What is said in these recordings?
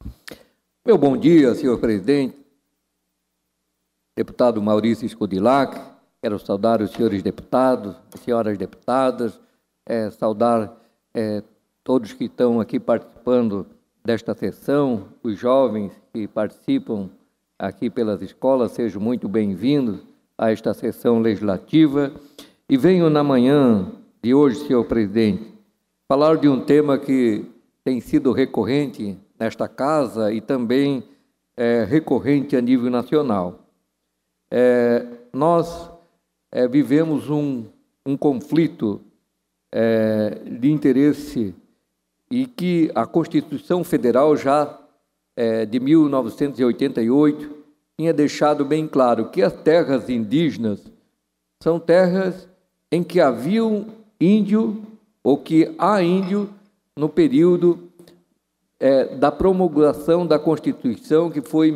Meu bom dia, senhor presidente, deputado Maurício Scodilac. Quero saudar os senhores deputados, as senhoras deputadas, saudar todos que estão aqui participando desta sessão, os jovens que participam aqui pelas escolas, sejam muito bem-vindos a esta sessão legislativa. E venho na manhã de hoje, senhor presidente, falar de um tema que tem sido recorrente nesta casa e também recorrente a nível nacional. Nós vivemos um conflito de interesse e que a Constituição Federal já de 1988 tinha deixado bem claro que as terras indígenas são terras em que havia índio ou que há índio no período da promulgação da Constituição, que foi em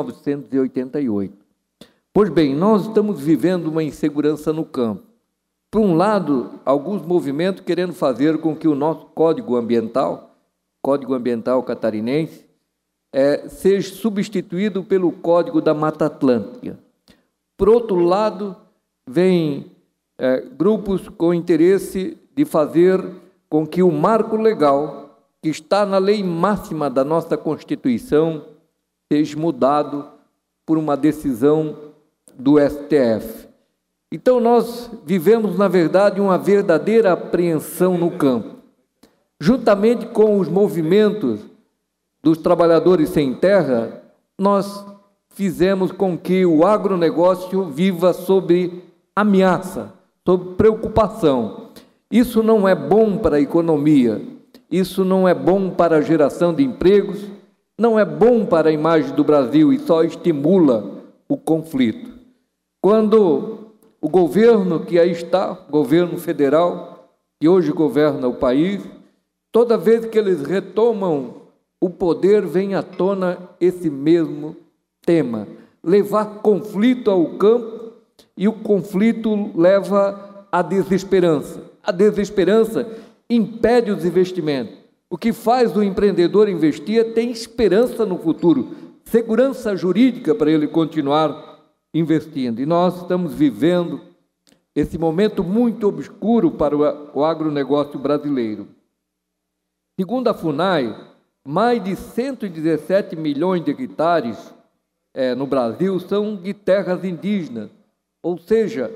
1988. Pois bem, nós estamos vivendo uma insegurança no campo. Por um lado, alguns movimentos querendo fazer com que o nosso Código Ambiental catarinense, seja substituído pelo Código da Mata Atlântica. Por outro lado, vem grupos com interesse de fazer com que o marco legal, que está na lei máxima da nossa Constituição, seja mudado por uma decisão do STF. Então, nós vivemos, na verdade, uma verdadeira apreensão no campo. Juntamente com os movimentos dos trabalhadores sem terra, nós fizemos com que o agronegócio viva sob ameaça, sob preocupação. Isso não é bom para a economia, isso não é bom para a geração de empregos, não é bom para a imagem do Brasil e só estimula o conflito. Quando o governo que aí está, o governo federal, que hoje governa o país, toda vez que eles retomam o poder, vem à tona esse mesmo tema, levar conflito ao campo, e o conflito leva à desesperança. A desesperança impede os investimentos. O que faz o empreendedor investir é ter esperança no futuro, segurança jurídica para ele continuar investindo. E nós estamos vivendo esse momento muito obscuro para o agronegócio brasileiro. Segundo a FUNAI, mais de 117 milhões de hectares no Brasil são de terras indígenas, ou seja,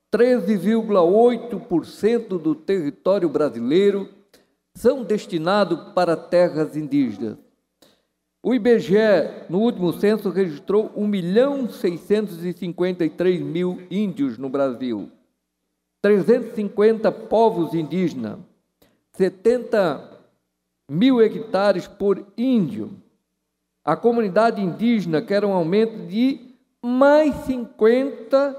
13,8% do território brasileiro são destinados para terras indígenas. O IBGE, no último censo, registrou 1.653.000 índios no Brasil, 350 povos indígenas, 70 mil hectares por índio. A comunidade indígena quer um aumento de mais 50%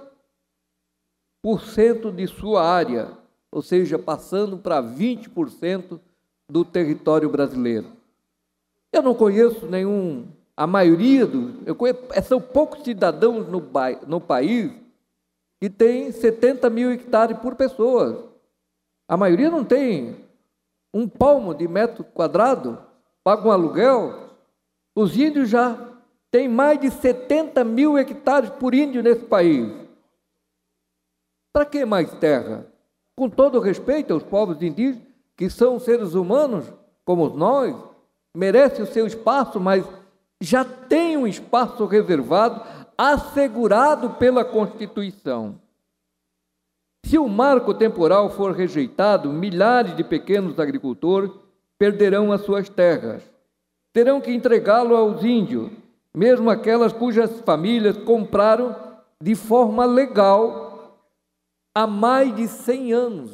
de sua área, ou seja, passando para 20% do território brasileiro. Eu não conheço a maioria são poucos cidadãos no país que tem 70 mil hectares por pessoa. A maioria não tem um palmo de metro quadrado, paga um aluguel. Os índios já têm mais de 70 mil hectares por índio nesse país. Para que mais terra? Com todo respeito aos povos indígenas, que são seres humanos como nós, merecem o seu espaço, mas já tem um espaço reservado, assegurado pela Constituição. Se o marco temporal for rejeitado, milhares de pequenos agricultores perderão as suas terras. Terão que entregá-lo aos índios, mesmo aquelas cujas famílias compraram de forma legal há mais de 100 anos.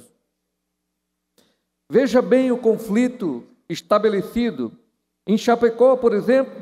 Veja bem o conflito estabelecido. Em Chapecó, por exemplo,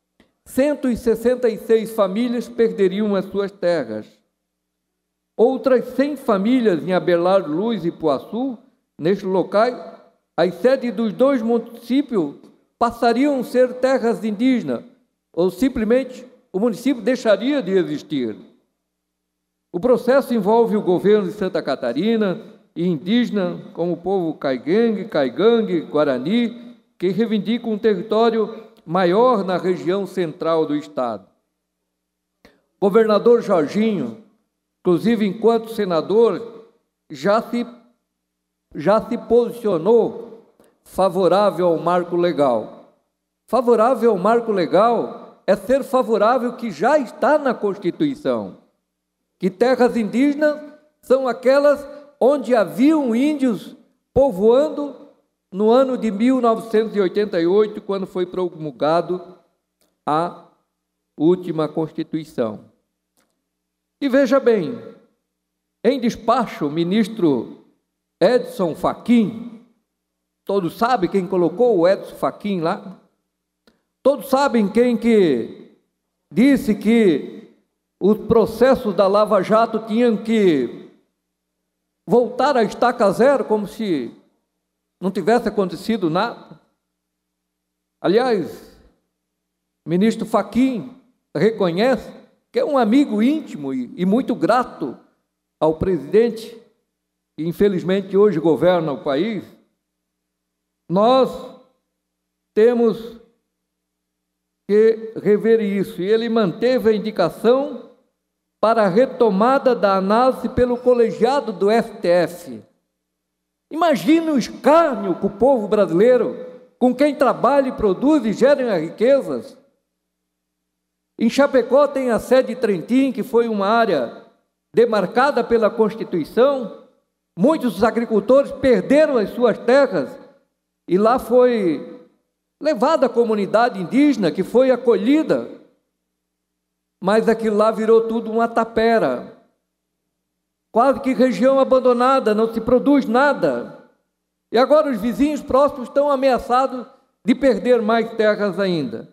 166 famílias perderiam as suas terras. Outras 100 famílias em Abelardo Luz e Ipuaçu, nestes locais, as sedes dos dois municípios passariam a ser terras indígenas, ou simplesmente o município deixaria de existir. O processo envolve o governo de Santa Catarina e indígena, como o povo caigangue, Guarani, que reivindicam um território maior na região central do estado. O governador Jorginho, inclusive enquanto senador, já se posicionou favorável ao marco legal. Favorável ao marco legal é ser favorável ao que já está na Constituição, que terras indígenas são aquelas onde haviam índios povoando no ano de 1988, quando foi promulgado a última Constituição. E veja bem, em despacho, o ministro Edson Fachin, todos sabem quem colocou o Edson Fachin lá? Todos sabem quem que disse que os processos da Lava Jato tinham que voltar à estaca zero, como se não tivesse acontecido nada? Aliás, o ministro Fachin reconhece que é um amigo íntimo e muito grato ao presidente, que infelizmente hoje governa o país. Nós temos que rever isso. E ele manteve a indicação para a retomada da análise pelo colegiado do STF. Imagine o escárnio com o povo brasileiro, com quem trabalha e produz e gera riquezas. Em Chapecó tem a sede de Trentim, que foi uma área demarcada pela Constituição. Muitos dos agricultores perderam as suas terras e lá foi levada a comunidade indígena, que foi acolhida, mas aquilo lá virou tudo uma tapera, quase que região abandonada, não se produz nada. E agora os vizinhos próximos estão ameaçados de perder mais terras ainda.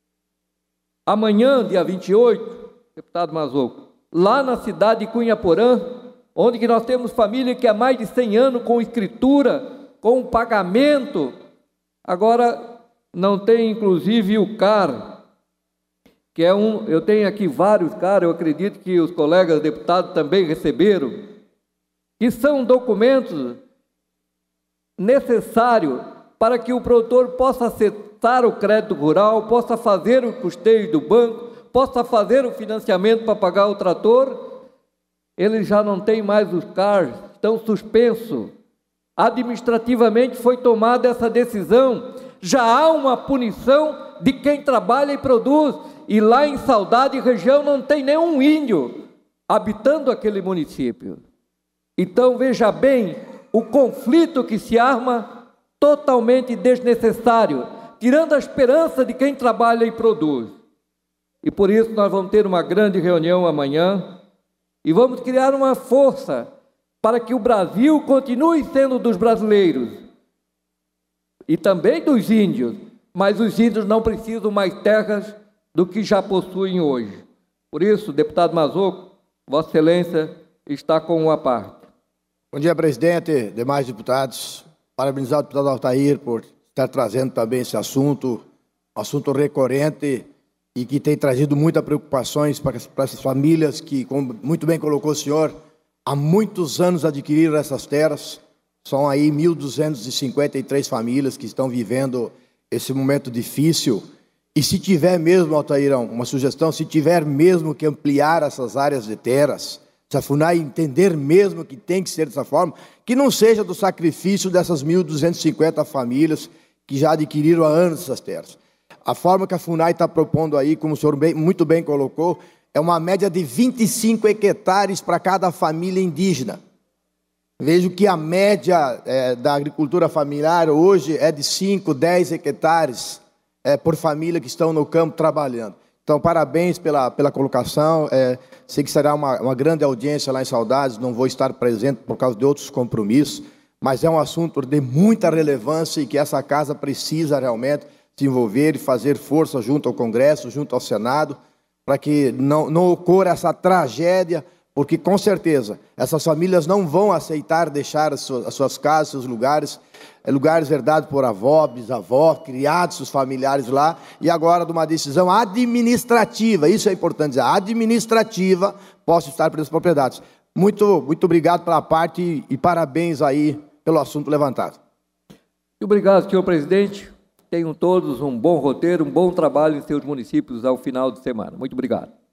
Amanhã, dia 28, deputado Mazocco, lá na cidade de Cunhaporã, onde que nós temos família que há mais de 100 anos com escritura, com pagamento, agora não tem inclusive o CAR, que é eu tenho aqui vários CAR, eu acredito que os colegas deputados também receberam, que são documentos necessários para que o produtor possa acessar o crédito rural, possa fazer o custeio do banco, possa fazer o financiamento para pagar o trator. Eles já não têm mais os CAR, estão suspensos. Administrativamente foi tomada essa decisão. Já há uma punição de quem trabalha e produz, e lá em Saudade região não tem nenhum índio habitando aquele município. Então veja bem o conflito que se arma, totalmente desnecessário, tirando a esperança de quem trabalha e produz. E por isso nós vamos ter uma grande reunião amanhã e vamos criar uma força para que o Brasil continue sendo dos brasileiros e também dos índios, mas os índios não precisam mais terras do que já possuem hoje. Por isso, deputado Mazocco, Vossa Excelência está com uma parte. Bom dia, presidente, demais deputados. Parabenizar o deputado Altair por estar trazendo também esse assunto, um assunto recorrente e que tem trazido muitas preocupações para essas famílias que, como muito bem colocou o senhor, há muitos anos adquiriram essas terras. São aí 1.253 famílias que estão vivendo esse momento difícil. E se tiver mesmo, Altairão, uma sugestão, se tiver mesmo que ampliar essas áreas de terras, se a FUNAI entender mesmo que tem que ser dessa forma, que não seja do sacrifício dessas 1.250 famílias que já adquiriram há anos essas terras. A forma que a FUNAI está propondo aí, como o senhor muito bem colocou, é uma média de 25 hectares para cada família indígena. Vejo que a média da agricultura familiar hoje é de 5, 10 hectares por família que estão no campo trabalhando. Então, parabéns pela colocação. Sei que será uma grande audiência lá em Saudades, não vou estar presente por causa de outros compromissos, mas é um assunto de muita relevância e que essa casa precisa realmente se envolver e fazer força junto ao Congresso, junto ao Senado, para que não ocorra essa tragédia, porque com certeza essas famílias não vão aceitar deixar as suas casas, seus lugares herdados por avó, bisavó, criados seus familiares lá, e agora de uma decisão administrativa, isso é importante dizer, administrativa, posso estar pelas propriedades. Muito obrigado pela parte e parabéns aí pelo assunto levantado. Muito obrigado, senhor presidente. Tenham todos um bom roteiro, um bom trabalho em seus municípios ao final de semana. Muito obrigado.